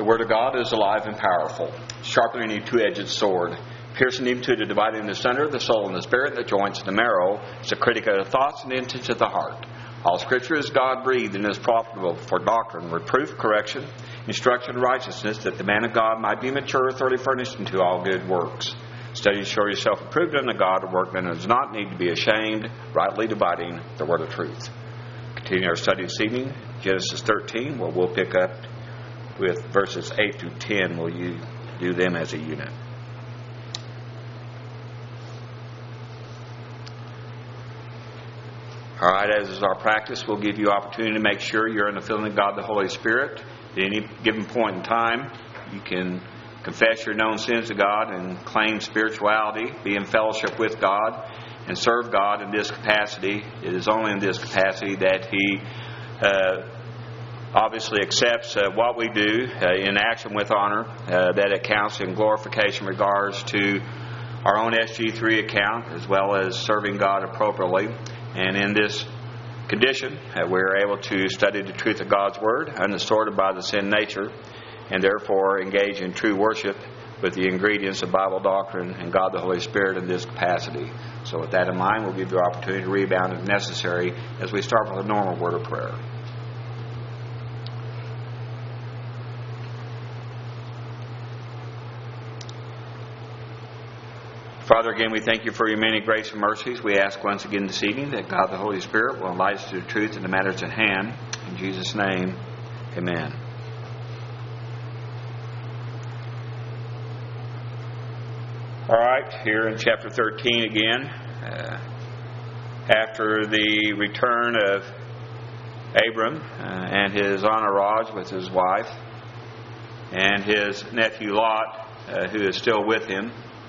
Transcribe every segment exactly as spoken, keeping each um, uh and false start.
The Word of God is alive and powerful, sharper than any two-edged sword, piercing even to the dividing asunder of the soul and the spirit, the joints and the marrow. It's a critic of the thoughts and the intents of the heart. All Scripture is God-breathed and is profitable for doctrine, reproof, correction, instruction, and righteousness, that the man of God might be mature, thoroughly furnished unto all good works. Study to show yourself approved unto God, a workman who does not need to be ashamed, rightly dividing the word of truth. Continue our study this evening, Genesis thirteen, where we'll pick up with verses eight through ten. Will you do them as a unit? All right, as is our practice, we'll give you opportunity to make sure you're in the filling of God the Holy Spirit. At any given point in time, you can confess your known sins to God and claim spirituality, be in fellowship with God, and serve God in this capacity. It is only in this capacity that He uh, obviously accepts uh, what we do uh, in action with honor, uh, that it counts in glorification in regards to our own S G three account, as well as serving God appropriately. And in this condition, uh, we're able to study the truth of God's Word, undistorted by the sin nature, and therefore engage in true worship with the ingredients of Bible doctrine and God the Holy Spirit in this capacity. So with that in mind, we'll give you opportunity to rebound if necessary as we start with a normal word of prayer. Father, again, we thank you for your many grace and mercies. We ask once again this evening that God the Holy Spirit will enlighten us to the truth in the matters at hand. In Jesus' name, amen. All right, here in chapter thirteen again, uh, after the return of Abram uh, and his entourage with his wife and his nephew Lot, uh, who is still with him,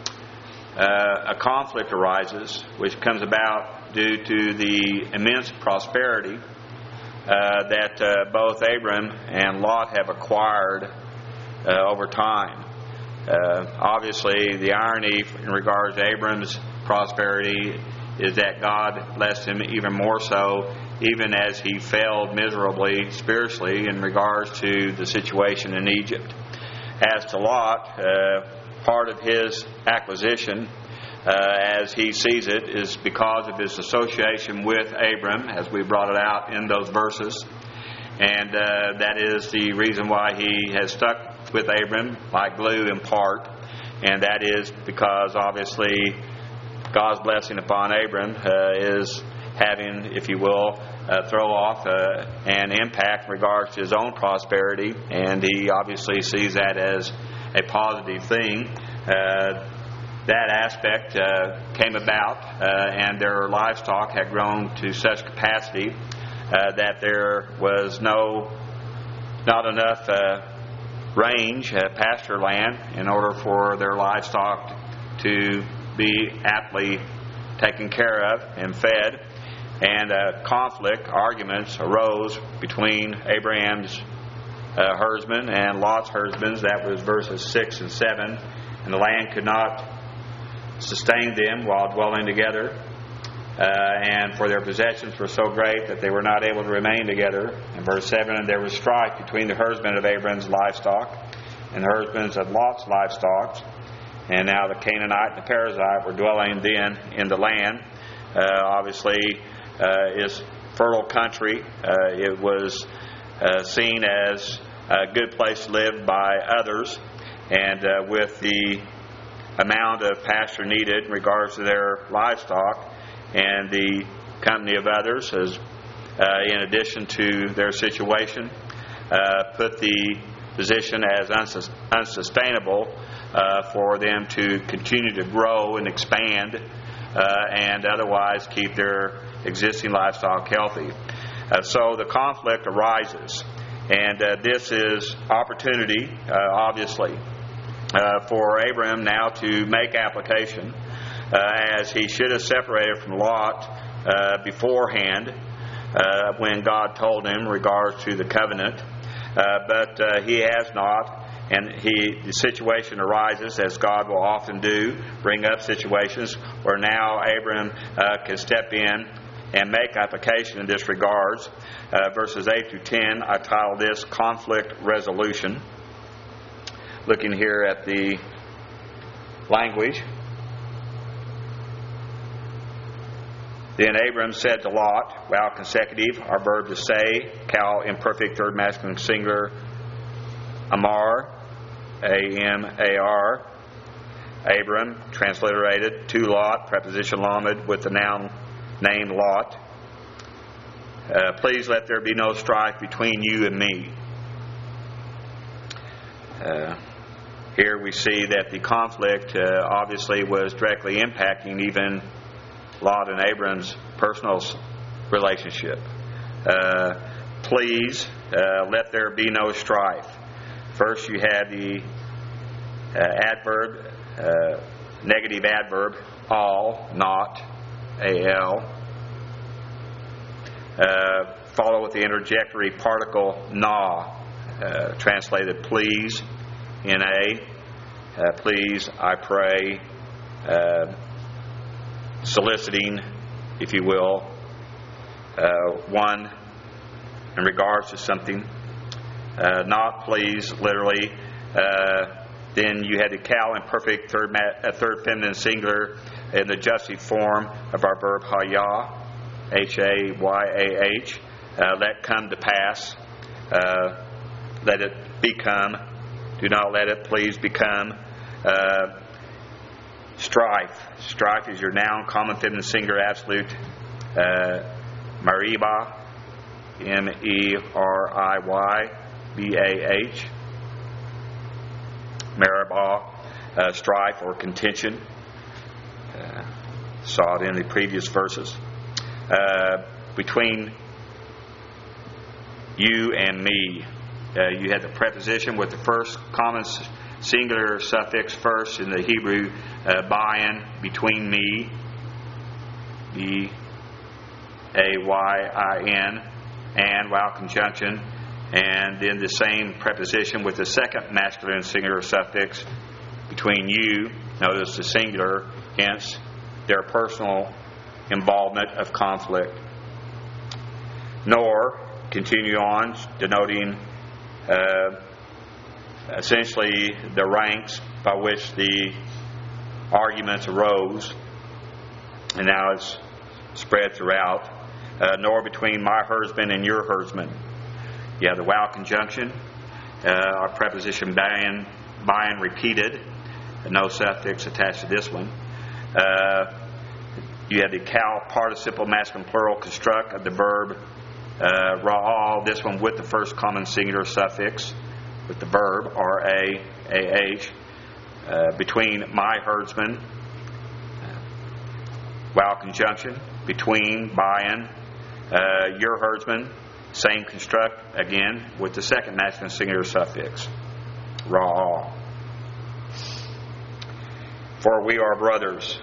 Uh, a conflict arises, which comes about due to the immense prosperity uh, that uh, both Abram and Lot have acquired uh, over time. Uh, obviously, the irony in regards to Abram's prosperity is that God blessed him even more so, even as he failed miserably spiritually in regards to the situation in Egypt. As to Lot, uh, part of his acquisition, uh, as he sees it, is because of his association with Abram, as we brought it out in those verses. And uh, that is the reason why he has stuck with Abram like glue in part. And that is because, obviously, God's blessing upon Abram uh, is having, if you will, uh, throw off uh, an impact in regards to his own prosperity. And he obviously sees that as a positive thing. Uh, that aspect uh, came about, uh, and their livestock had grown to such capacity uh, that there was no, not enough uh, range, uh, pasture land, in order for their livestock to be aptly taken care of and fed. And uh, conflict, arguments arose between Abraham's Uh, herdsmen and Lot's herdsmen. That was verses six and seven. And the land could not sustain them while dwelling together. Uh, and for their possessions were so great that they were not able to remain together. In verse seven, and there was strife between the herdsmen of Abram's livestock and the herdsmen of Lot's livestock. And now the Canaanite and the Perizzite were dwelling then in the land. Uh, obviously, uh, is fertile country. Uh, it was uh, seen as a good place to live by others, and uh, with the amount of pasture needed in regards to their livestock and the company of others, as uh, in addition to their situation, uh, put the position as unsus- unsustainable uh, for them to continue to grow and expand uh, and otherwise keep their existing livestock healthy. Uh, so the conflict arises. And uh, this is opportunity, uh, obviously, uh, for Abram now to make application, uh, as he should have separated from Lot uh, beforehand uh, when God told him in regards to the covenant. Uh, but uh, he has not, and he the situation arises, as God will often do, bring up situations where now Abram uh, can step in and make application in this regards. Uh, verses eight through ten, I title this Conflict Resolution. looking here at the language. Then Abram said to Lot, wow, consecutive, our verb to say, Cal, imperfect, third masculine singular, Amar, A M A R, Abram, transliterated, to Lot, preposition lamed, with the noun named Lot. Uh, please let there be no strife between you and me. Uh, here we see that the conflict uh, obviously was directly impacting even Lot and Abram's personal relationship. Uh, please uh, let there be no strife. First you had the uh, adverb, uh, negative adverb, all, not, A L. Uh, follow with the interjectory particle, na, uh, translated please, N A. Uh, please, I pray. Uh, soliciting, if you will, uh, one in regards to something. Uh, not please, literally. Uh, then you had the cal imperfect third, ma- uh, third feminine singular in the jussive form of our verb hayah, H A Y A H. Uh, let come to pass. Uh, let it become. Do not let it please become. Uh, strife. Strife is your noun, common feminine singular absolute. Uh, Mariba, M E R I Y B A H. Meribah, uh, strife or contention. Uh, saw it in the previous verses. Uh, between you and me. Uh, you had the preposition with the first common singular suffix first in the Hebrew, uh, bayan, between me, B A Y I N, and vowel conjunction, and then the same preposition with the second masculine singular suffix between you, notice the singular, hence their personal involvement of conflict. Nor, continue on, denoting uh, essentially the ranks by which the arguments arose, and now it's spread throughout. Uh, nor between my herdsman and your herdsman. You have the vowel conjunction, uh, our preposition bayan, bayan repeated, no suffix attached to this one. Uh, you have the cal participle masculine plural construct of the verb uh, ra'al, this one with the first common singular suffix, with the verb R A A H, uh, between my herdsman, uh, vowel conjunction, between, bayan, uh, your herdsman, same construct again with the second masculine singular suffix, ra'al. For we are brothers.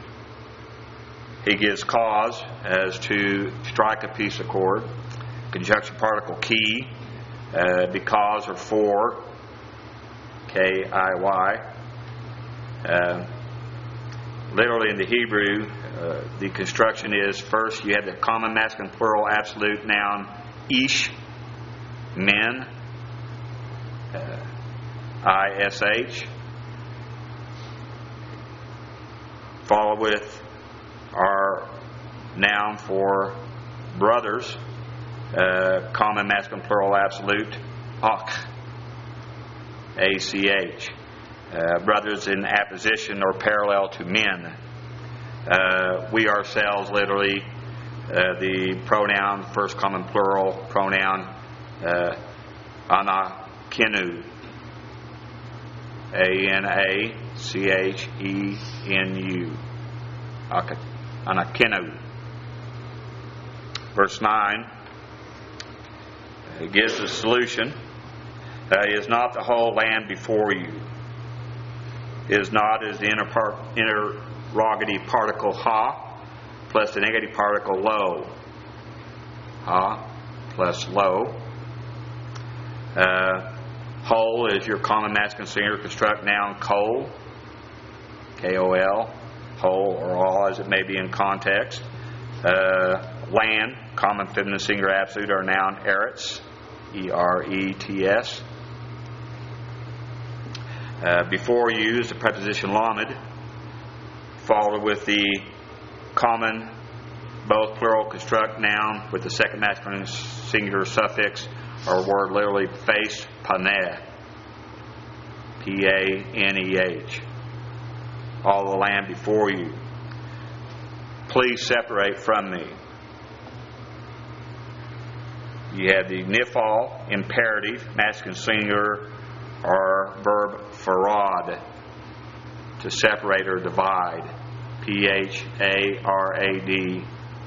He gives cause as to strike a peace accord. Conjunction particle key, uh, because or for, K I Y. Uh, literally in the Hebrew, uh, the construction is first you have the common masculine plural absolute noun ish, men, uh, I S H. Follow with our noun for brothers, uh, common masculine plural absolute, ach, A C H. Uh, brothers in apposition or parallel to men. Uh, we ourselves, literally, uh, the pronoun, first common plural pronoun, uh, anakenu, A N A C H E N U, anakenu. Verse nine, it gives the solution. Uh, is not the whole land before you? Is not is the interrogative particle ha plus the negative particle lo. Ha plus lo. Uh, whole is your common masculine singular construct noun kol, K O L, whole or all as it may be in context. Uh, land, common feminine singular absolute or noun eretz, E R E T S. Uh, before you is the preposition lamed, followed with the common, both plural construct noun with the second masculine singular suffix or word literally face, paneh, P A N E H. All the land before you. Please separate from me. You have the nifal, imperative, masculine singular, or verb farad, to separate or divide, P H A R A D.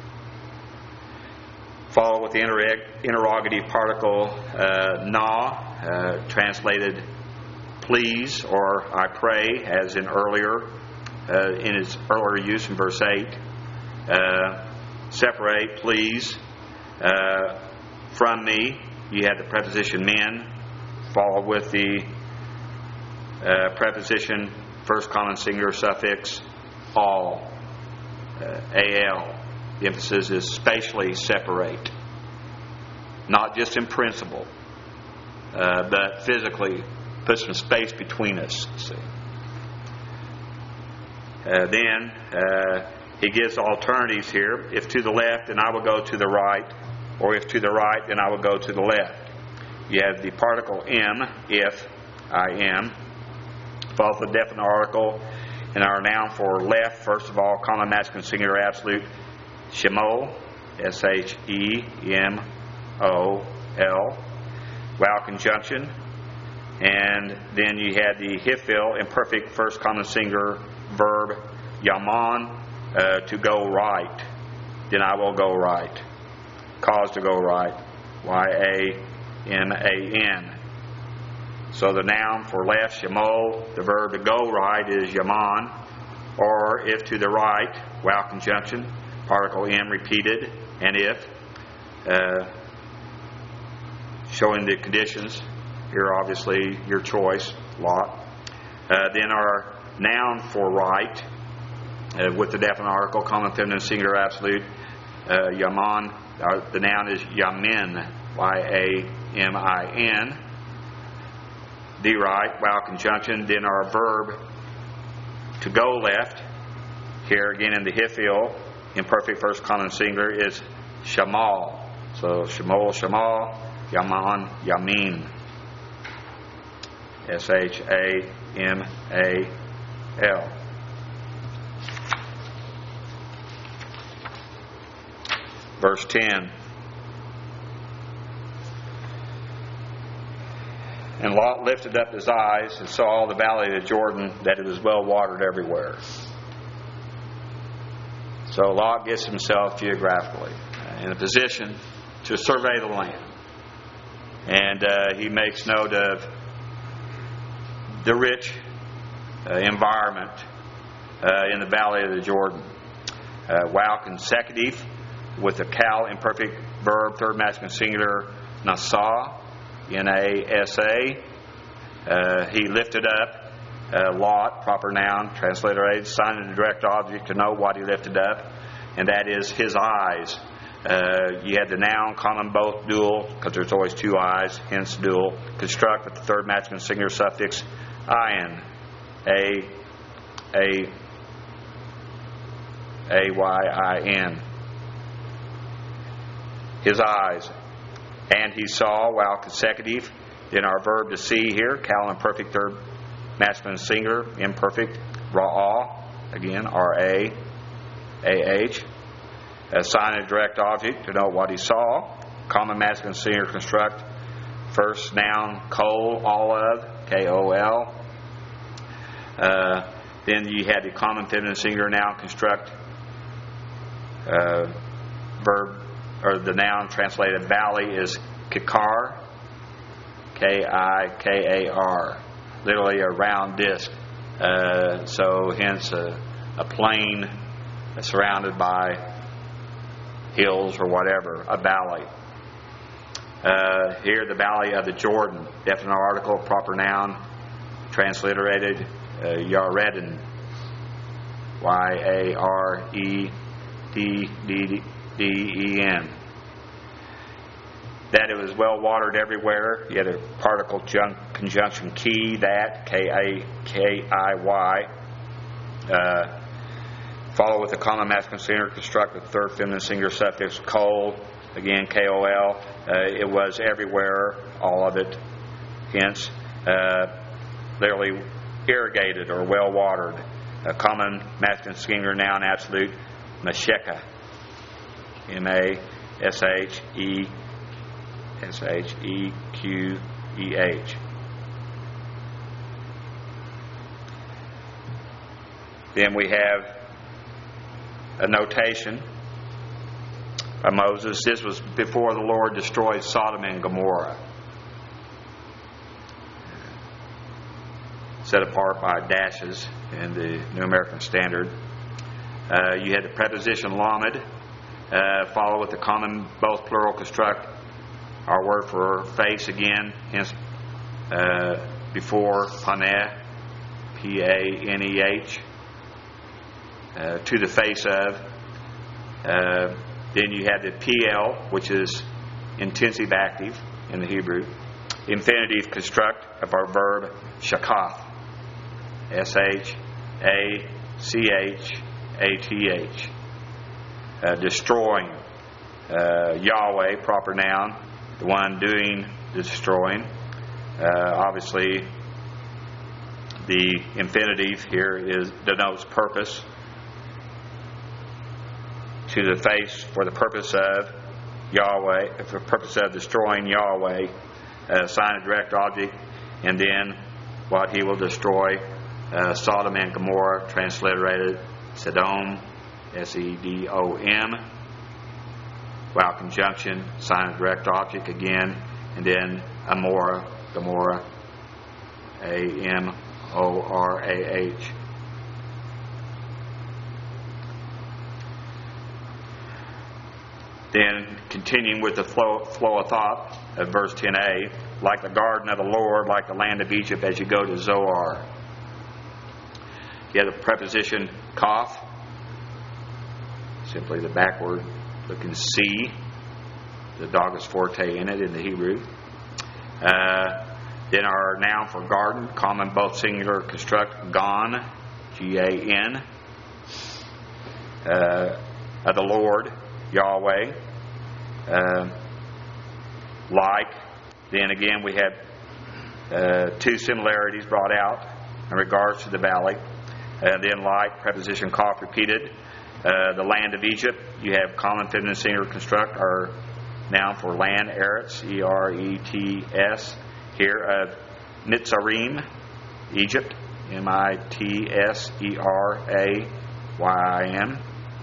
Follow with the interrog- interrogative particle uh, na, uh, translated please or I pray, as in earlier, uh, in its earlier use in verse eight. Uh, separate, please. Uh, from me, you have the preposition men, followed with the uh, preposition first common singular suffix all, uh, al. The emphasis is spatially separate, not just in principle, uh, but physically put some space between us. See. Uh, then uh, he gives alternatives here. If to the left, then I will go to the right, or if to the right, then I will go to the left. You have the particle am, if, I am, follows the definite article in our noun for left. First of all, common masculine singular absolute, shemol, S H E M O L, vowel conjunction. And then you had the hifil, imperfect first common singular verb, yaman, uh, to go right. Then I will go right. Cause to go right, Y A M A N. So the noun for left, shemol, the verb to go right is yaman, or if to the right, vowel conjunction, particle M repeated, and if, uh, showing the conditions. Here, obviously, your choice, lot. Uh, then our noun for right, uh, with the definite article, common feminine singular absolute, uh, yaman. Uh, the noun is yamin, Y A M I N. The right, vowel conjunction. Then our verb to go left, here again in the hifil, imperfect first common singular, is shamal. So shemol, shamal, yaman, yamin. S H A M A L. Verse ten. And Lot lifted up his eyes and saw all the valley of the Jordan, that it was well watered everywhere. So Lot gets himself geographically in a position to survey the land. And uh, he makes note of the rich uh, environment uh, in the valley of the Jordan. Uh, wow, consecutive with the cal imperfect verb, third masculine singular, nasa, N A S A. Uh, he lifted up, uh, Lot, proper noun, transliterated, sign of the direct object to know what he lifted up, and that is his eyes. Uh, you had the noun, common both dual, because there's always two eyes, hence dual. Construct with the third masculine singular suffix, ayin, A, A, A Y I N. His eyes. And he saw, while consecutive, then our verb to see here, cal imperfect third masculine singular, imperfect, ra'ah, again, R A A H. A sign of direct object to know what he saw. Common masculine singular construct. First noun, kol, all of, K O L. Uh, then you had the common feminine singular noun construct. Uh, verb, or the noun translated valley is kikar, K I K A R. Literally a round disc. Uh, so hence a, a plain surrounded by hills or whatever, a valley. Uh, here, the valley of the Jordan, definite article, proper noun, transliterated, uh, Yaredin, Y A R E D D D E N. that it was well watered everywhere. You had a particle conjunction key, that, K A K I Y. Uh, follow with the common masculine singular construct with third feminine singular suffix, kol, again, K O L. Uh, it was everywhere, all of it. Hence, uh, literally irrigated or well watered. A common masculine singular noun absolute, masheka. M A S H E S H E Q E H. Then we have a notation by Moses. This was before the Lord destroyed Sodom and Gomorrah. Set apart by dashes in the New American Standard. Uh, you had the preposition lamed, uh, follow with the common both plural construct. Our word for face again, hence uh, before paneh, P A N E H, uh, to the face of. Uh, then you have the P L, which is intensive active in the Hebrew. Infinitive construct of our verb shakath, S H A C H A T H. Uh, destroying, uh, Yahweh, proper noun, the one doing the destroying. Uh, obviously, the infinitive here is denotes purpose. To the face for the purpose of Yahweh, for the purpose of destroying Yahweh, uh, sign a direct object, and then what he will destroy, uh, Sodom and Gomorrah, transliterated Sodom, S E D O M. Vowel conjunction, sign a direct object again, and then Amorah, Gomorrah, A M O R A H. Then continuing with the flow, flow of thought of verse ten a, like the garden of the Lord, like the land of Egypt as you go to Zoar. You have the preposition kaf, simply the backward looking C, the Dagas forte in it in the Hebrew. Uh, then our noun for garden, common both singular construct, gan, G A N, uh, of the Lord, Yahweh. Uh, like, then again we have uh, two similarities brought out in regards to the valley. And then like, preposition kaf repeated. Uh, the land of Egypt, you have common feminine singular construct, or noun for land, Eretz, E R E T S, here of Mitzrayim, Egypt, M I T S E R A Y I M.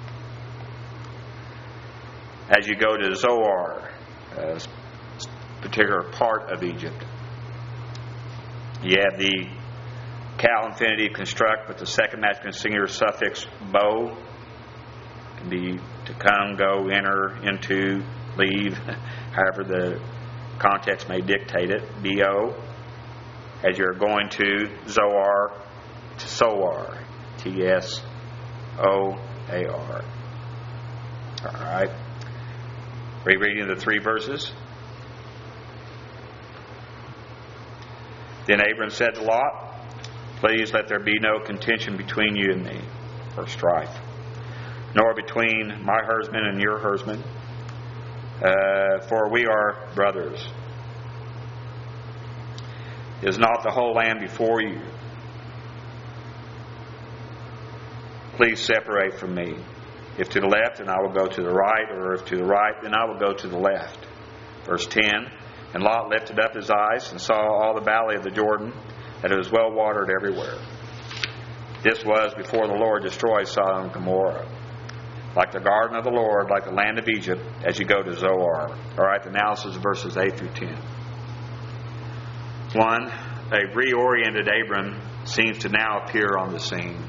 As you go to Zoar, a particular part of Egypt, you have the cal infinitive construct with the second masculine singular suffix bo. Can be to come, go, enter, into, leave, however the context may dictate it. B O. As you're going to Zoar, to Soar, T S O A R. All right. Rereading the three verses. Then Abram said to Lot, please let there be no contention between you and me, or strife, nor between my herdsmen and your herdsmen, uh, for we are brothers. Is not the whole land before you? Please separate from me. If to the left, then I will go to the right, or if to the right, then I will go to the left. Verse ten, and Lot lifted up his eyes and saw all the valley of the Jordan, that it was well watered everywhere. This was before the Lord destroyed Sodom and Gomorrah. Like the garden of the Lord, like the land of Egypt, as you go to Zoar. All right, the analysis of verses eight through ten. One, a reoriented Abram seems to now appear on the scene.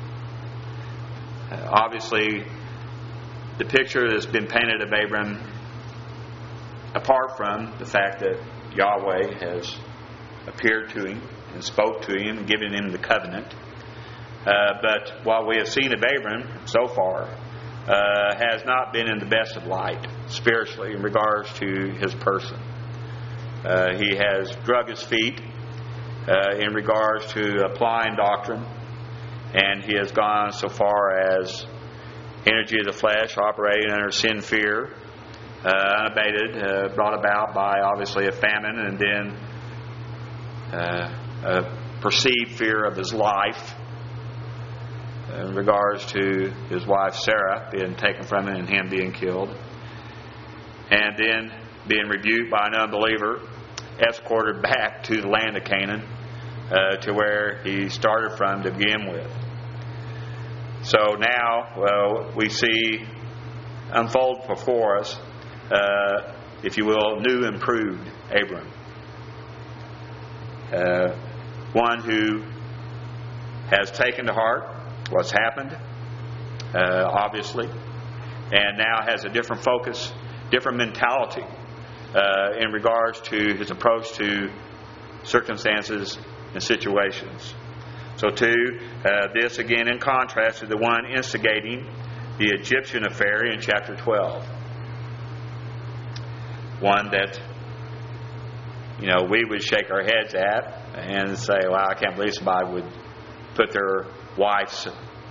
Uh, obviously, the picture that's been painted of Abram, apart from the fact that Yahweh has appeared to him and spoke to him and given him the covenant. Uh, but what we have seen of Abram so far, uh, has not been in the best of light spiritually in regards to his person. Uh, he has drug his feet uh, in regards to applying doctrine, and he has gone so far as energy of the flesh, operating under sin fear, uh, unabated, uh, brought about by obviously a famine, and then uh, a perceived fear of his life in regards to his wife Sarah being taken from him and him being killed, and then being rebuked by an unbeliever, escorted back to the land of Canaan, uh, to where he started from to begin with. So now, well, we see unfold before us, uh, if you will, new improved Abram. Uh, one who has taken to heart what's happened, uh, obviously, and now has a different focus, different mentality uh, in regards to his approach to circumstances and situations. So too, uh, this again in contrast to the one instigating the Egyptian affair in chapter twelve. One that, you know, we would shake our heads at and say, wow, I can't believe somebody would put their wife's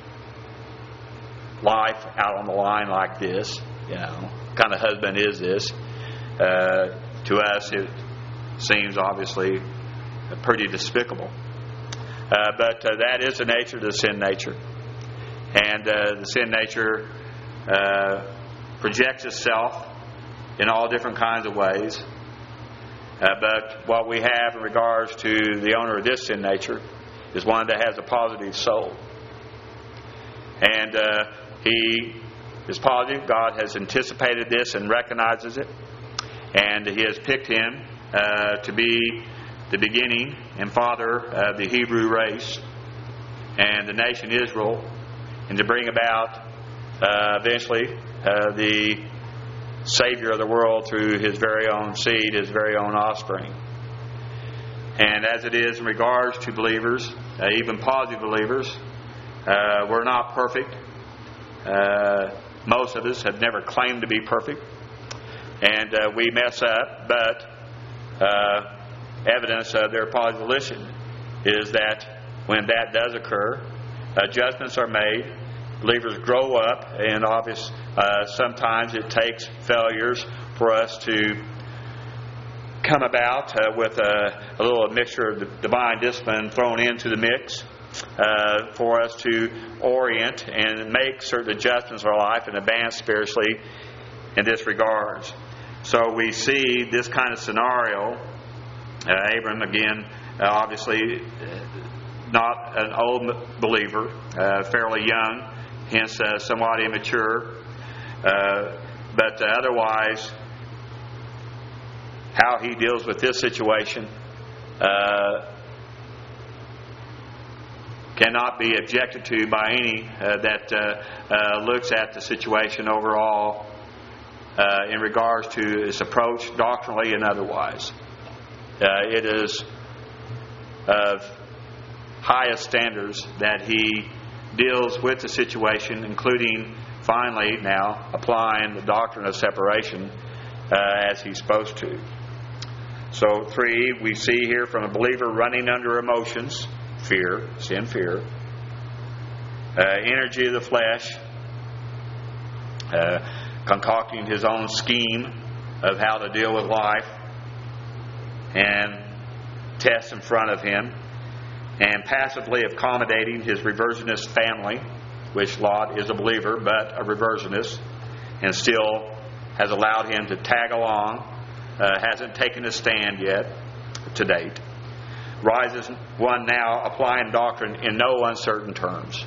life out on the line like this. You know, what kind of husband is this? Uh, to us, it seems obviously pretty despicable. Uh, but uh, that is the nature of the sin nature. And uh, the sin nature uh, projects itself in all different kinds of ways. Uh, but what we have in regards to the owner of this sin nature is one that has a positive soul. And uh, he is positive. God has anticipated this and recognizes it. And he has picked him uh, to be the beginning and father of the Hebrew race and the nation Israel, and to bring about uh, eventually uh, the Savior of the world through his very own seed, his very own offspring. And as it is in regards to believers, uh, even positive believers, uh, we're not perfect. Uh, most of us have never claimed to be perfect. And uh, we mess up, but uh, evidence of their positive volition is that when that does occur, adjustments are made, believers grow up, and obvious, uh, sometimes it takes failures for us to come about uh, with a, a little mixture of the divine discipline thrown into the mix uh, for us to orient and make certain adjustments in our life and advance spiritually in this regards. So we see this kind of scenario. Uh, Abram, again, uh, obviously uh, not an old believer, uh, fairly young, hence uh, somewhat immature. Uh, but uh, otherwise, how he deals with this situation uh, cannot be objected to by any uh, that uh, uh, looks at the situation overall uh, in regards to its approach doctrinally and otherwise. Uh, it is of highest standards that he deals with the situation, including finally now applying the doctrine of separation uh, as he's supposed to. So three, we see here from a believer running under emotions, fear, sin, fear, uh, energy of the flesh, uh, concocting his own scheme of how to deal with life and tests in front of him, and passively accommodating his reversionist family, which Lot is a believer but a reversionist, and still has allowed him to tag along, uh, hasn't taken a stand yet to date. Rises one now applying doctrine in no uncertain terms.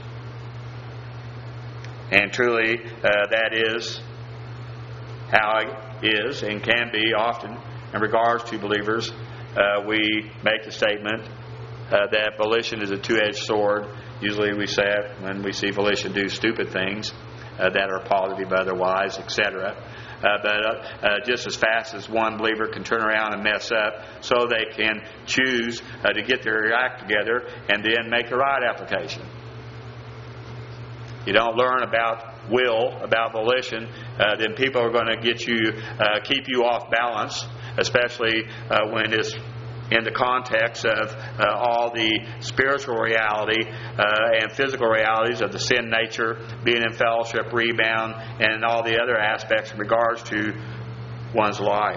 And truly, uh, that is how it is and can be often in regards to believers. Uh, we make the statement uh, that volition is a two-edged sword. Usually we say it when we see volition do stupid things uh, that are positive otherwise, et cetera. Uh, but uh, uh, just as fast as one believer can turn around and mess up, so they can choose uh, to get their act together and then make the right application. You don't learn about will, about volition, uh, then people are going to get you, uh, keep you off balance, especially uh, when it's in the context of uh, all the spiritual reality uh, and physical realities of the sin nature, being in fellowship, rebound, and all the other aspects in regards to one's life.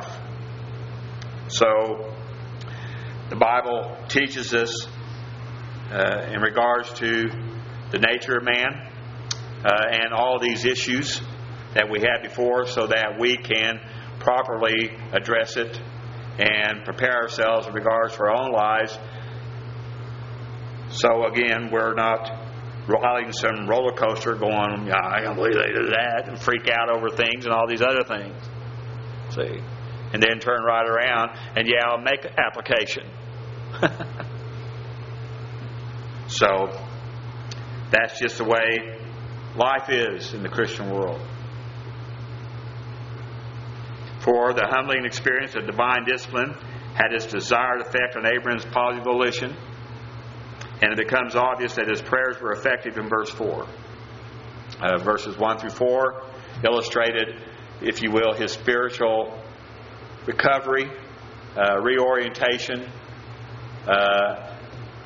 So, the Bible teaches us uh, in regards to the nature of man uh, and all these issues that we had before, so that we can properly address it and prepare ourselves in regards to our own lives. So again, we're not riding some roller coaster going, yeah, I can't believe they did that, and freak out over things and all these other things. See? And then turn right around and, yeah, I'll make application. So, that's just the way life is in the Christian world. For the humbling experience of divine discipline had its desired effect on Abram's positive volition, and it becomes obvious that his prayers were effective in verse four. Uh, verses one through four illustrated, if you will, his spiritual recovery, uh, reorientation, uh,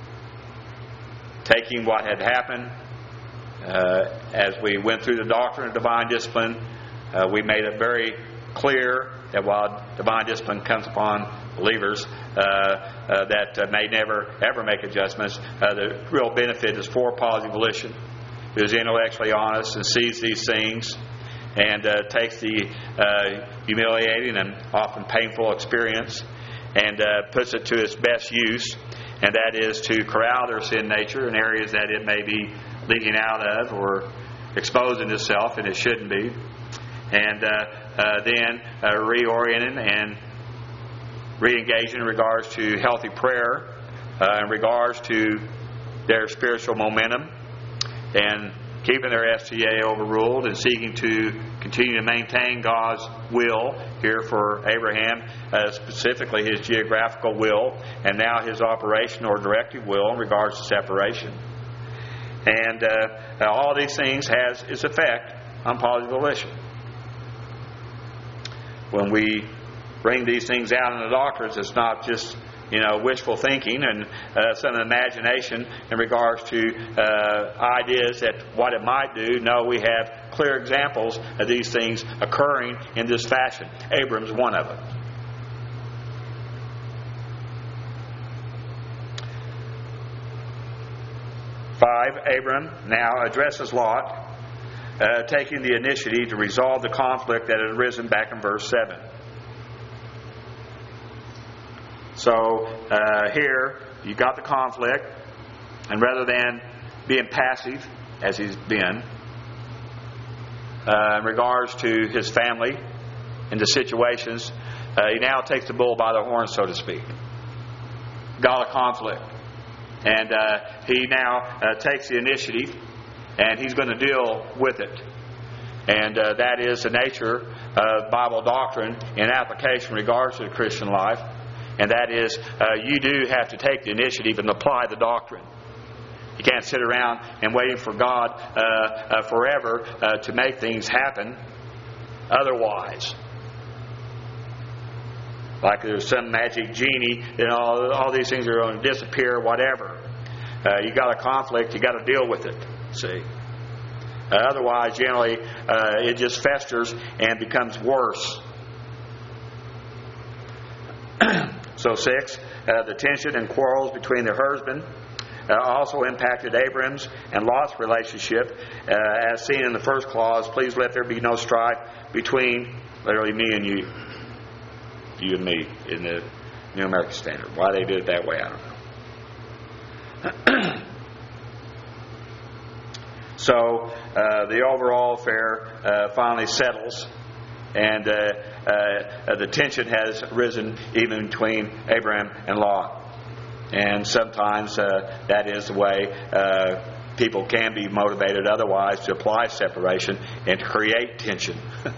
taking what had happened. Uh, as we went through the doctrine of divine discipline, uh, we made it very clear that while divine discipline comes upon believers uh, uh, that uh, may never ever make adjustments, uh, the real benefit is for positive volition, who is intellectually honest and sees these things and uh, takes the uh, humiliating and often painful experience and uh, puts it to its best use, and that is to corral their sin nature in areas that it may be leaking out of or exposing itself, and it shouldn't be. And uh, uh, then uh, reorienting and re-engaging in regards to healthy prayer, uh, in regards to their spiritual momentum, and keeping their S T A overruled and seeking to continue to maintain God's will here for Abraham, uh, specifically his geographical will, and now his operational or directive will in regards to separation. And uh, all these things has its effect on positive volition. When we bring these things out in the doctrines, it's not just, you know, wishful thinking and uh, some imagination in regards to uh, ideas that what it might do. No, we have clear examples of these things occurring in this fashion. Abram's one of them. Five, Abram now addresses Lot, Uh, taking the initiative to resolve the conflict that had arisen back in verse seven. So uh, here you got the conflict, and rather than being passive as he's been uh, in regards to his family and the situations, uh, he now takes the bull by the horn, so to speak. Got a conflict, and uh, he now uh, takes the initiative. And he's going to deal with it. And uh, that is the nature of Bible doctrine in application in regards to the Christian life. And that is, uh, you do have to take the initiative and apply the doctrine. You can't sit around and waiting for God uh, uh, forever uh, to make things happen otherwise. Like there's some magic genie, you know, all these things are going to disappear, whatever. Uh, you got a conflict, you got to deal with it. See, uh, otherwise, generally, uh, it just festers and becomes worse. So, six, uh, the tension and quarrels between the herdsmen uh, also impacted Abram's and Lot's relationship, uh, as seen in the first clause. Please let there be no strife between, literally, me and you, you and me, in the New American Standard. Why they did it that way, I don't know. So uh, the overall affair uh, finally settles, and uh, uh, the tension has risen even between Abraham and Lot. And sometimes uh, that is the way uh, people can be motivated otherwise to apply separation and to create tension.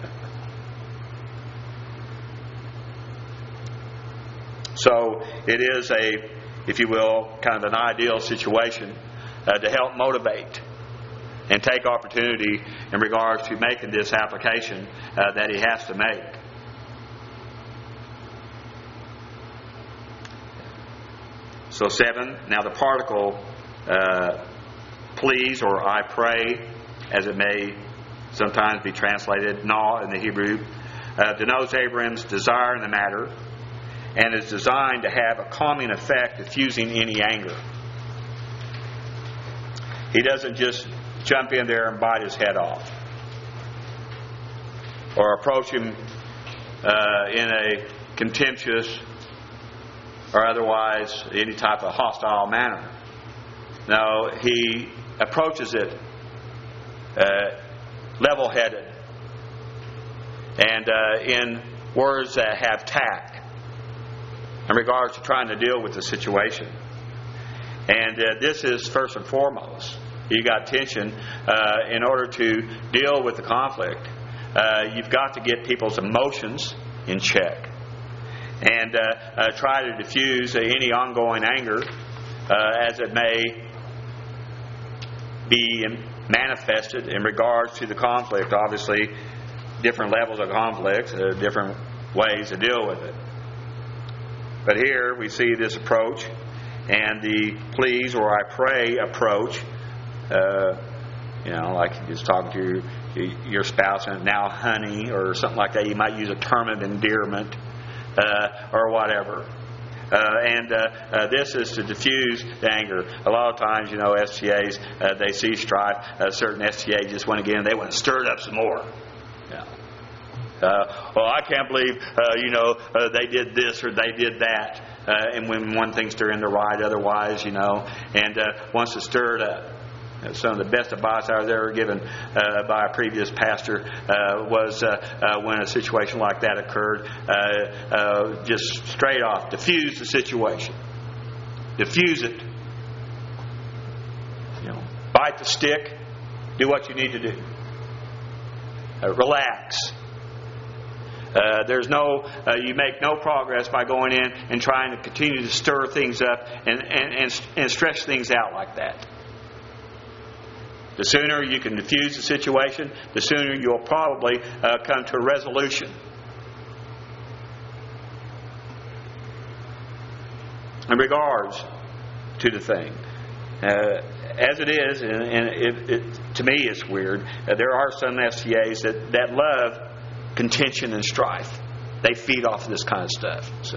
So it is a, if you will, kind of an ideal situation uh, to help motivate and take opportunity in regards to making this application uh, that he has to make. So seven, now the particle uh, please or I pray, as it may sometimes be translated, na in the Hebrew, uh, denotes Abraham's desire in the matter and is designed to have a calming effect, diffusing any anger. He doesn't just jump in there and bite his head off or approach him uh, in a contemptuous or otherwise any type of hostile manner. No, he approaches it uh, level-headed and uh, in words that have tact in regards to trying to deal with the situation. And uh, this is first and foremost. You got tension. Uh, in order to deal with the conflict, uh, you've got to get people's emotions in check and uh, uh, try to diffuse uh, any ongoing anger uh, as it may be manifested in regards to the conflict. Obviously, different levels of conflict, uh, different ways to deal with it. But here we see this approach and the please or I pray approach. Uh, you know, like just talking to your, your spouse and now honey or something like that. You might use a term of endearment uh, or whatever. Uh, and uh, uh, this is to diffuse the anger. A lot of times, you know, S T As, uh, they see strife. Uh, certain S T As just want to get in. They want to stir it up some more. Yeah. Uh, well, I can't believe, uh, you know, uh, they did this or they did that. Uh, and when one thing's stirring the right, otherwise, you know, and uh, wants to stir it up. Some of the best advice I was ever given uh, by a previous pastor uh, was uh, uh, when a situation like that occurred, uh, uh, just straight off, diffuse the situation. Diffuse it. You know, bite the stick. Do what you need to do. Uh, relax. Uh, there's no, uh, you make no progress by going in and trying to continue to stir things up and, and, and, and stretch things out like that. The sooner you can diffuse the situation, the sooner you'll probably uh, come to a resolution. In regards to the thing. Uh, as it is, and, and it, it, to me it's weird, uh, there are some S T As that, that love contention and strife. They feed off of this kind of stuff. See.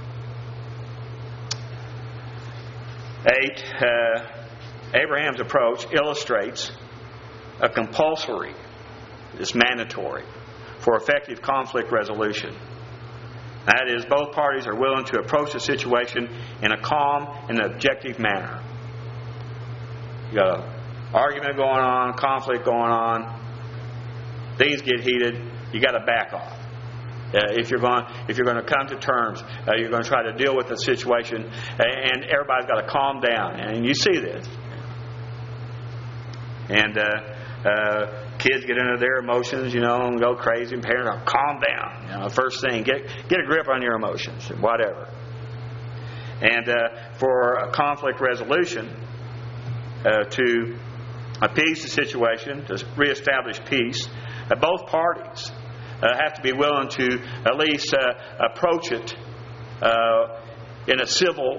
Eight, uh, Abraham's approach illustrates a compulsory, it's mandatory, for effective conflict resolution. That is, both parties are willing to approach the situation in a calm and objective manner. You got an argument going on, conflict going on, things get heated, you got to back off. Uh, if you're going, if you're going to come to terms, uh, you're going to try to deal with the situation, and everybody's got to calm down. And you see this. And uh, uh, kids get into their emotions, you know, and go crazy. And parents are calm down. You know, first thing, get get a grip on your emotions, whatever. And uh, for a conflict resolution, uh, to appease the situation, to reestablish peace, uh, both parties uh, have to be willing to at least uh, approach it uh, in a civil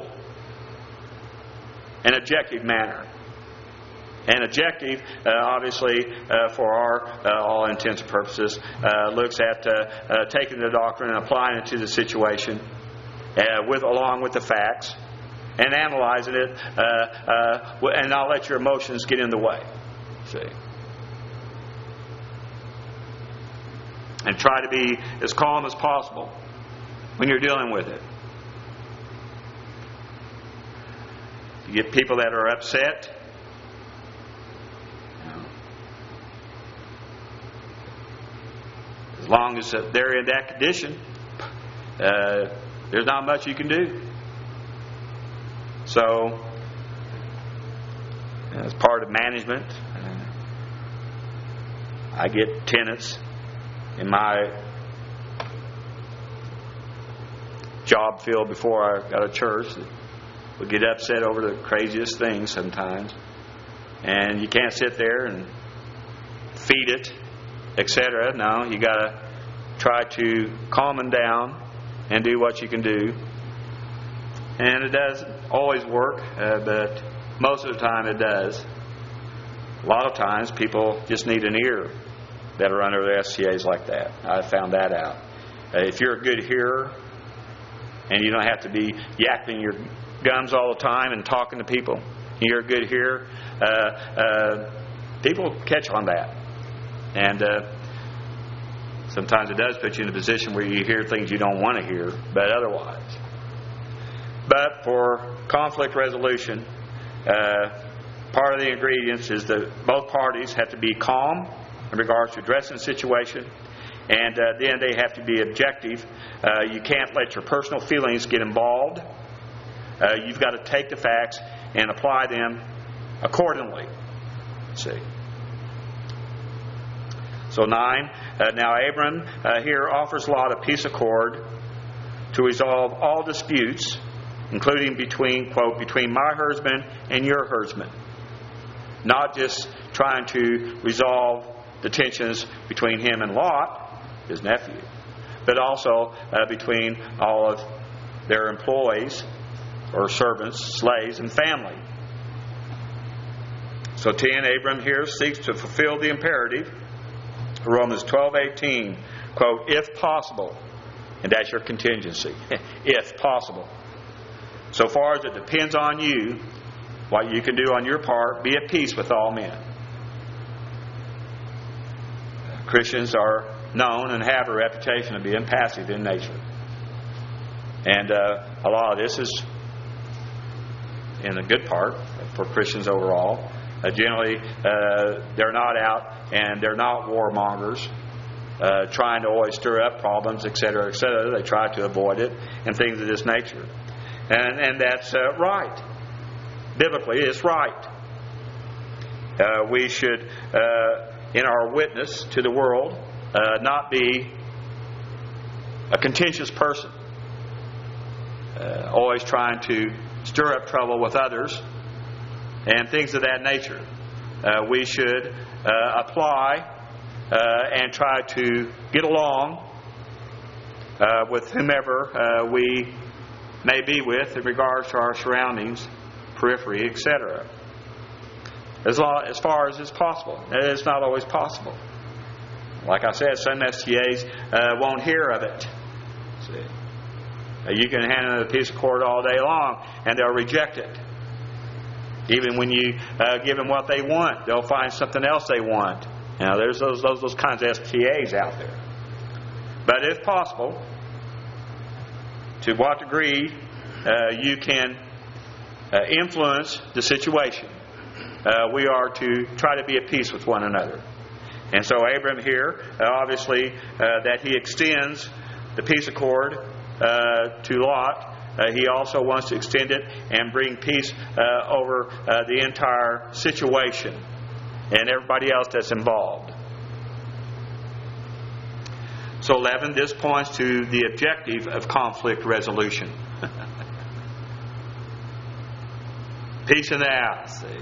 and objective manner. And objective, uh, obviously, uh, for our uh, all intents and purposes, uh, looks at uh, uh, taking the doctrine and applying it to the situation, uh, with along with the facts, and analyzing it, uh, uh, and not let your emotions get in the way. See, and try to be as calm as possible when you're dealing with it. You get people that are upset. As long as they're in that condition, uh, there's not much you can do. So, as part of management, uh, I get tenants in my job field before I got a church that would get upset over the craziest things sometimes. And you can't sit there and feed it, et cetera. No, you got to try to calm them down and do what you can do. And it doesn't always work, uh, but most of the time it does. A lot of times people just need an ear that are under the S C As like that. I found that out. Uh, if you're a good hearer and you don't have to be yapping your gums all the time and talking to people, you're a good hearer, uh, uh, people catch on that. And uh, sometimes it does put you in a position where you hear things you don't want to hear, but otherwise. But for conflict resolution, uh, part of the ingredients is that both parties have to be calm in regards to addressing the situation, and uh, then they have to be objective. Uh, you can't let your personal feelings get involved. Uh, you've got to take the facts and apply them accordingly. See. So nine, uh, now Abram uh, here offers Lot a peace accord to resolve all disputes, including between, quote, between my herdsmen and your herdsmen. Not just trying to resolve the tensions between him and Lot, his nephew, but also uh, between all of their employees or servants, slaves, and family. So ten, Abram here seeks to fulfill the imperative, Romans twelve eighteen, quote, if possible, and that's your contingency, if possible. So far as it depends on you, what you can do on your part, be at peace with all men. Christians are known and have a reputation of being passive in nature. And uh, a lot of this is, in a good part, for Christians overall. Uh, generally, uh, they're not out and they're not warmongers, uh, trying to always stir up problems, et cetera, et cetera. They try to avoid it and things of this nature. And, and that's uh, right. Biblically, it's right. Uh, we should, uh, in our witness to the world, uh, not be a contentious person, uh, always trying to stir up trouble with others and things of that nature. Uh, we should uh, apply uh, and try to get along uh, with whomever uh, we may be with in regards to our surroundings, periphery, et cetera. As, long, as far as is possible. It's not always possible. Like I said, some S T As uh, won't hear of it. See? Uh, you can hand them a piece of cord all day long, and they'll reject it. Even when you uh, give them what they want, they'll find something else they want. Now, there's those those, those kinds of S T As out there. But if possible, to what degree uh, you can uh, influence the situation, uh, we are to try to be at peace with one another. And so Abram here, uh, obviously, uh, that he extends the peace accord uh, to Lot. Uh, he also wants to extend it and bring peace uh, over uh, the entire situation and everybody else that's involved. So eleven, this points to the objective of conflict resolution. Peace in the house. See?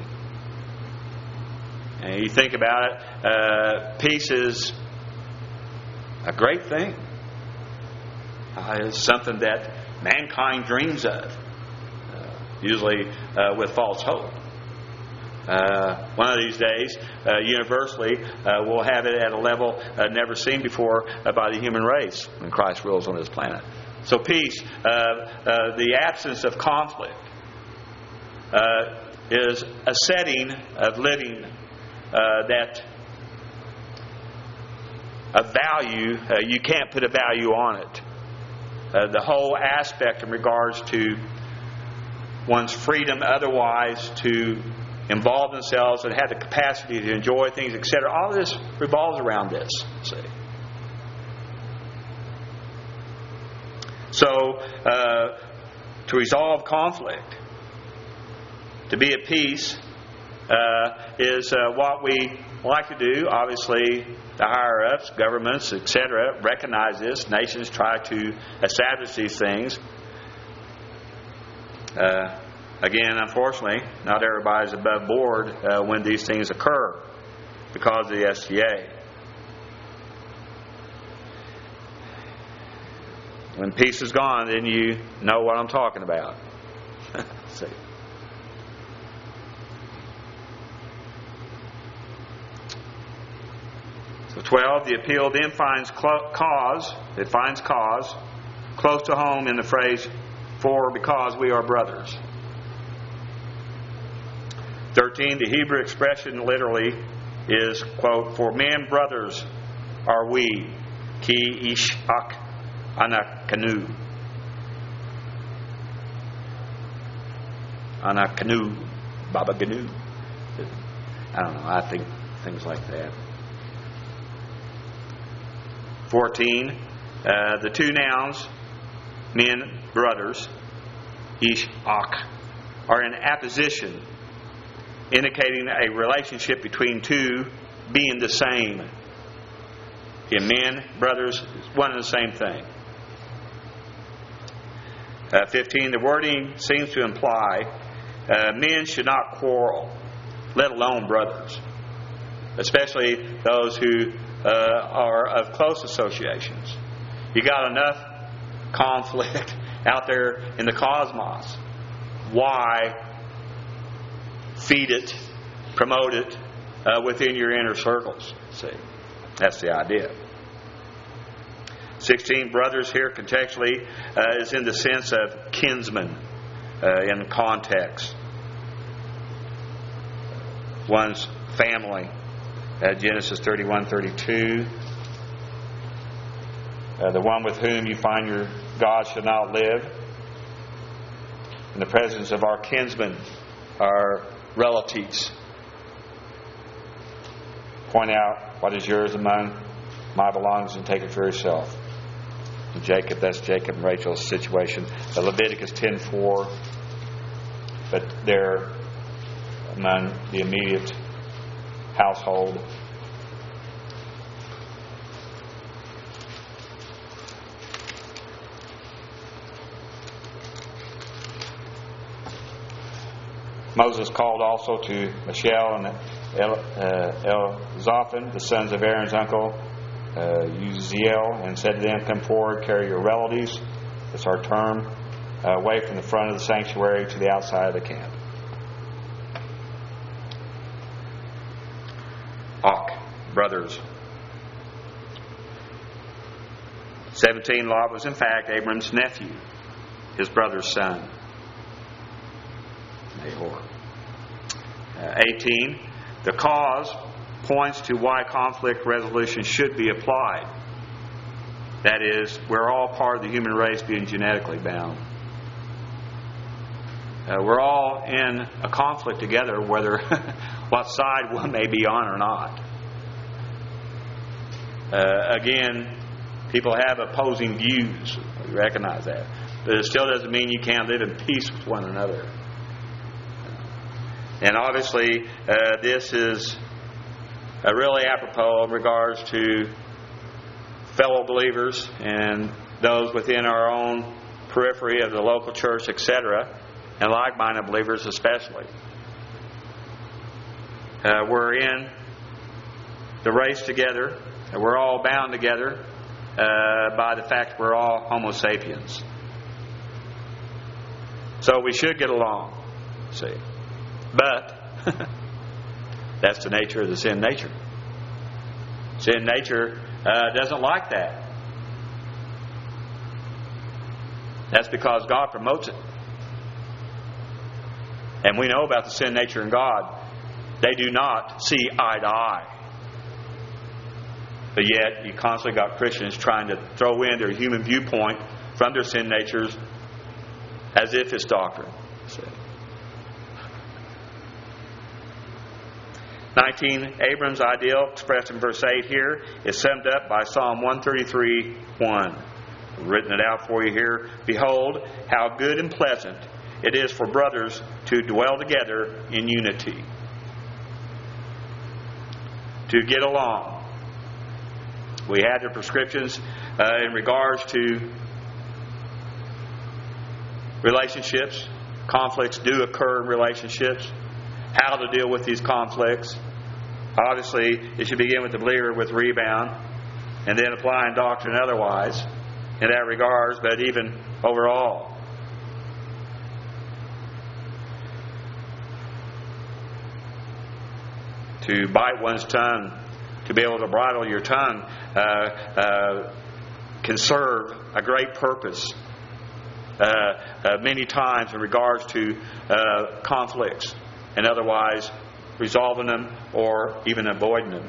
And you think about it, uh, peace is a great thing. Uh, it's something that mankind dreams of, uh, usually uh, with false hope. Uh, one of these days, uh, universally, uh, we'll have it at a level uh, never seen before uh, by the human race when Christ rules on this planet. So peace, uh, uh, the absence of conflict, uh, is a setting of living uh, that of value, uh, you can't put a value on it. Uh, the whole aspect in regards to one's freedom otherwise to involve themselves and have the capacity to enjoy things, et cetera. All of this revolves around this. See. So, uh, to resolve conflict, to be at peace, uh, is uh, what we like to do. Obviously, the higher-ups, governments, et cetera, recognize this. Nations try to establish these things. Uh, Again, unfortunately, not everybody's above board uh, when these things occur because of the S T A. When peace is gone, then you know what I'm talking about. See. So twelve, the appeal then finds clo- cause, it finds cause, close to home in the phrase, for because we are brothers. thirteen, the Hebrew expression literally is, quote, for men brothers are we, ki ish ak anakanu. Anakanu, Baba Ganu. I don't know, I think things like that. fourteen, uh, the two nouns, men, brothers, ish, ak, are in apposition, indicating a relationship between two being the same. Okay, men, brothers, one and the same thing. Uh, fifteen, the wording seems to imply uh, men should not quarrel, let alone brothers, especially those who uh, are of close associations. You got enough conflict out there in the cosmos. Why feed it, promote it uh, within your inner circles? See, that's the idea. sixteen, brothers here contextually uh, is in the sense of kinsmen uh, in context. One's family. Uh, Genesis thirty-one thirty-two. Uh, the one with whom you find your God shall not live. In the presence of our kinsmen, our relatives. Point out what is yours among my belongings and take it for yourself. And Jacob, that's Jacob and Rachel's situation. Uh, Leviticus ten four. But they're among the immediate household. Moses called also to Michelle and El, uh, Elzaphan, the sons of Aaron's uncle, uh, Uziel, and said to them, come forward, carry your relatives, that's our term, uh, away from the front of the sanctuary to the outside of the camp. Ak, brothers. seventeen, Lot was in fact Abram's nephew, his brother's son. Nahor. Uh, eighteen, the cause points to why conflict resolution should be applied. That is, we're all part of the human race being genetically bound. Uh, we're all in a conflict together, whether what side one may be on or not. Uh, again, people have opposing views. We recognize that. But it still doesn't mean you can't live in peace with one another. And obviously, uh, this is uh, really apropos in regards to fellow believers and those within our own periphery of the local church, et cetera, and like-minded believers especially. Uh, we're in the race together, and we're all bound together uh, by the fact we're all Homo sapiens. So we should get along, see. But that's the nature of the sin nature. Sin nature uh, doesn't like that. That's because God promotes it. And we know about the sin nature in God. They do not see eye to eye. But yet, you constantly got Christians trying to throw in their human viewpoint from their sin natures as if it's doctrine. See. nineteen, Abram's ideal, expressed in verse eight here, is summed up by Psalm one thirty-three one. I've written it out for you here. Behold, how good and pleasant it is for brothers to dwell together in unity. To get along. We had the prescriptions uh, in regards to relationships, conflicts do occur in relationships, how to deal with these conflicts. Obviously, it should begin with the believer with rebound, and then applying doctrine otherwise in that regards, but even overall. To bite one's tongue, to be able to bridle your tongue, uh, uh, can serve a great purpose uh, uh, many times in regards to uh, conflicts and otherwise resolving them or even avoiding them.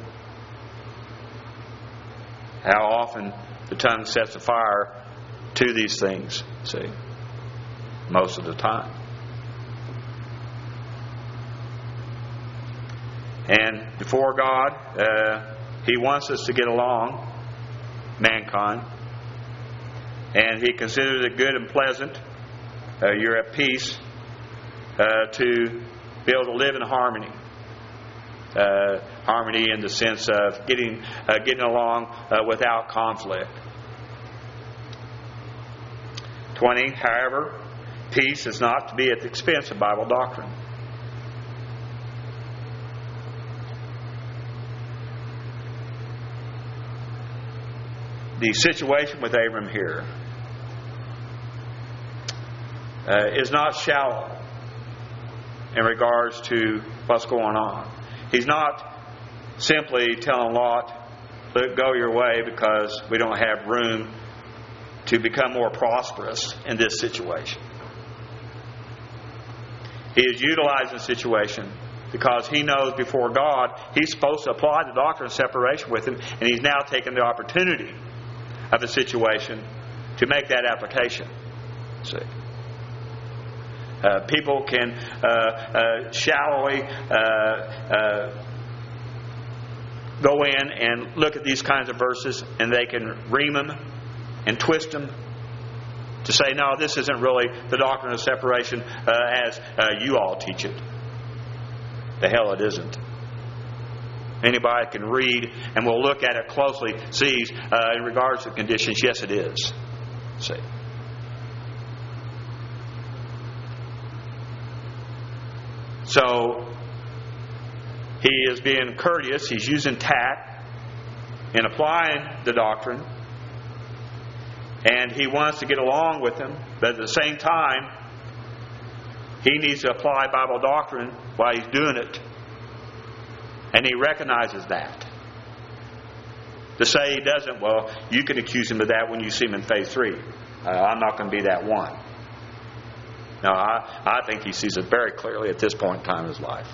How often the tongue sets a fire to these things, see, most of the time. And before God, uh, He wants us to get along, mankind. And He considers it good and pleasant. Uh, you're at peace uh, to be able to live in harmony. Uh, harmony in the sense of getting uh, getting along uh, without conflict. twenty, however, peace is not to be at the expense of Bible doctrine. The situation with Abram here uh, is not shallow in regards to what's going on. He's not simply telling Lot, "Look, go your way because we don't have room to become more prosperous in this situation." He is utilizing the situation because he knows before God he's supposed to apply the doctrine of separation with him, and he's now taken the opportunity of the situation to make that application. See, uh, people can uh, uh, shallowly uh, uh, go in and look at these kinds of verses, and they can ream them and twist them to say, "No, this isn't really the doctrine of separation uh, as uh, you all teach it." The hell it isn't. Anybody can read and will look at it closely, sees uh, in regards to conditions, yes, it is. See. So he is being courteous. He's using tact in applying the doctrine, and he wants to get along with them, but at the same time, he needs to apply Bible doctrine while he's doing it. And he recognizes that. To say he doesn't, well, you can accuse him of that when you see him in phase three. Uh, I'm not going to be that one. No, I, I think he sees it very clearly at this point in time in his life.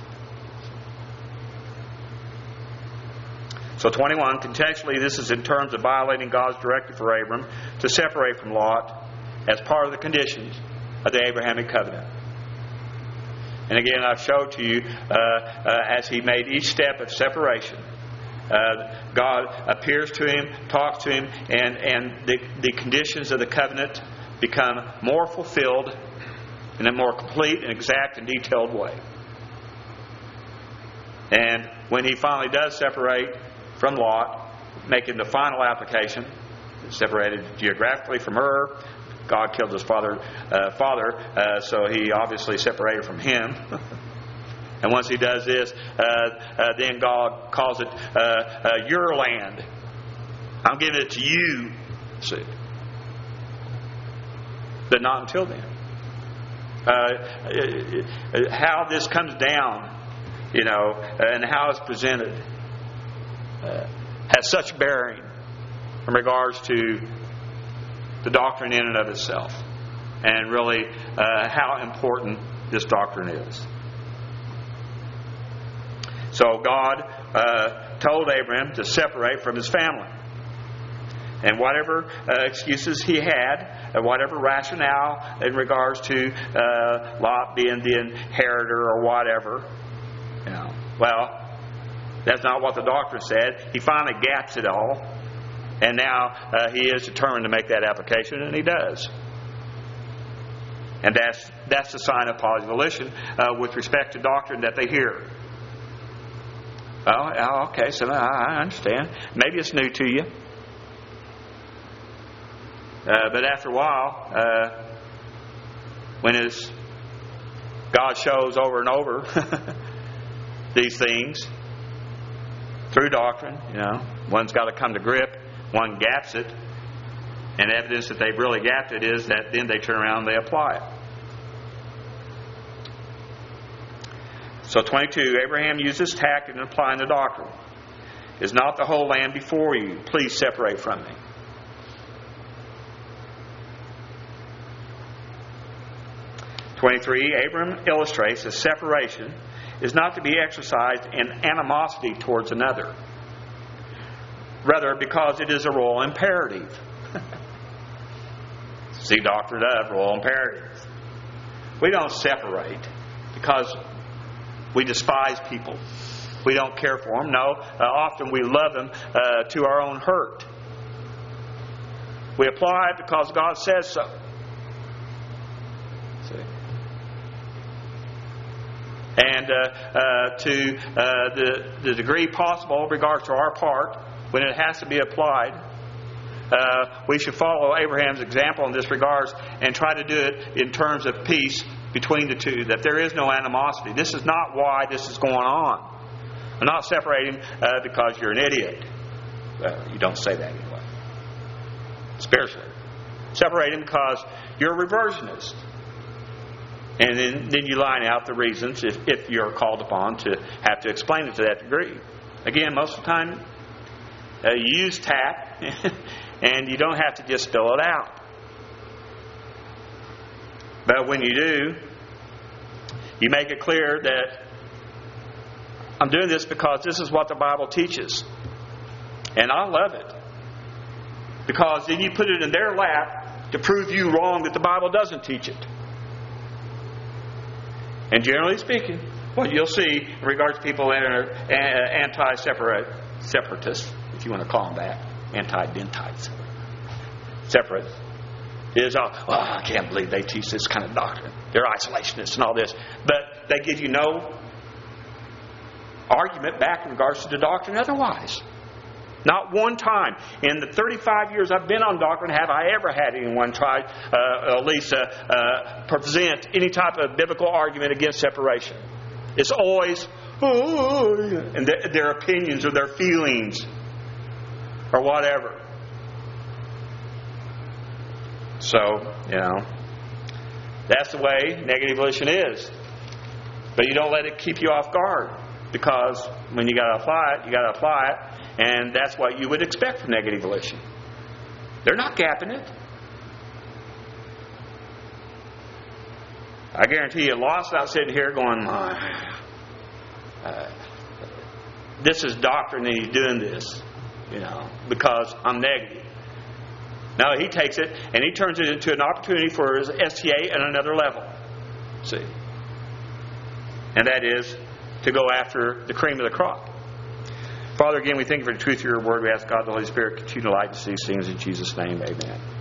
So twenty-one, contextually, this is in terms of violating God's directive for Abram to separate from Lot as part of the conditions of the Abrahamic covenant. And again, I've showed to you uh, uh, as he made each step of separation, uh, God appears to him, talks to him, and, and the, the conditions of the covenant become more fulfilled in a more complete and exact and detailed way. And when he finally does separate from Lot, making the final application, separated geographically from Ur, God killed his father, uh, father, uh, so he obviously separated from him. And once he does this, uh, uh, then God calls it uh, uh, your land. I'm giving it to you. See, but not until then. Uh, how this comes down, you know, and how it's presented, uh, has such bearing in regards to the doctrine in and of itself, and really uh, how important this doctrine is. So God uh, told Abraham to separate from his family. And whatever uh, excuses he had, uh, whatever rationale in regards to uh, Lot being the inheritor or whatever, you know, well, that's not what the doctrine said. He finally gaps it all. And now uh, he is determined to make that application, and he does. And that's that's the sign of positive volition uh, with respect to doctrine that they hear. Oh, okay, so I understand. Maybe it's new to you. Uh, but after a while, uh, when it's God shows over and over these things through doctrine. You know, one's got to come to grip, one gaps it, and evidence that they've really gapped it is that then they turn around and they apply it. So twenty-two, Abraham uses tact in applying the doctrine. Is not the whole land before you? Please separate from me. twenty-three, Abraham illustrates that separation is not to be exercised in animosity towards another. Rather, because it is a royal imperative. See doctrine of royal imperative. We don't separate because we despise people. We don't care for them. No, uh, often we love them uh, to our own hurt. We apply it because God says so. See? And uh, uh, to uh, the, the degree possible in regards to our part, when it has to be applied, uh, we should follow Abraham's example in this regards and try to do it in terms of peace between the two, that there is no animosity. This is not why this is going on. I'm not separating uh, because you're an idiot. Well, you don't say that anyway. Spiritually. Separating because you're a reversionist. And then, then you line out the reasons if, if you're called upon to have to explain it to that degree. Again, most of the time, uh, you use tact and you don't have to just spell it out. But when you do, you make it clear that I'm doing this because this is what the Bible teaches. And I love it. Because then you put it in their lap to prove you wrong that the Bible doesn't teach it. And generally speaking, what you'll see in regards to people that are anti-separatists, if you want to call them that, anti-dentites, separate, is, oh, oh, I can't believe they teach this kind of doctrine. They're isolationists and all this. But they give you no argument back in regards to the doctrine otherwise. Not one time. In the thirty-five years I've been on doctrine have I ever had anyone try, uh, at least uh, uh, present any type of biblical argument against separation. It's always, oh, and their, their opinions or their feelings or whatever. So, you know, that's the way negative volition is. But you don't let it keep you off guard. Because when you got to apply it, you got to apply it. And that's what you would expect from negative volition. They're not gapping it. I guarantee you, Lot's not sitting here going, uh, this is doctrine and he's doing this, you know, because I'm negative. No, he takes it and he turns it into an opportunity for his S T A at another level. See? And that is to go after the cream of the crop. Father, again, we thank you for the truth of your word. We ask God, the Holy Spirit, continue to light us these things in Jesus' name. Amen.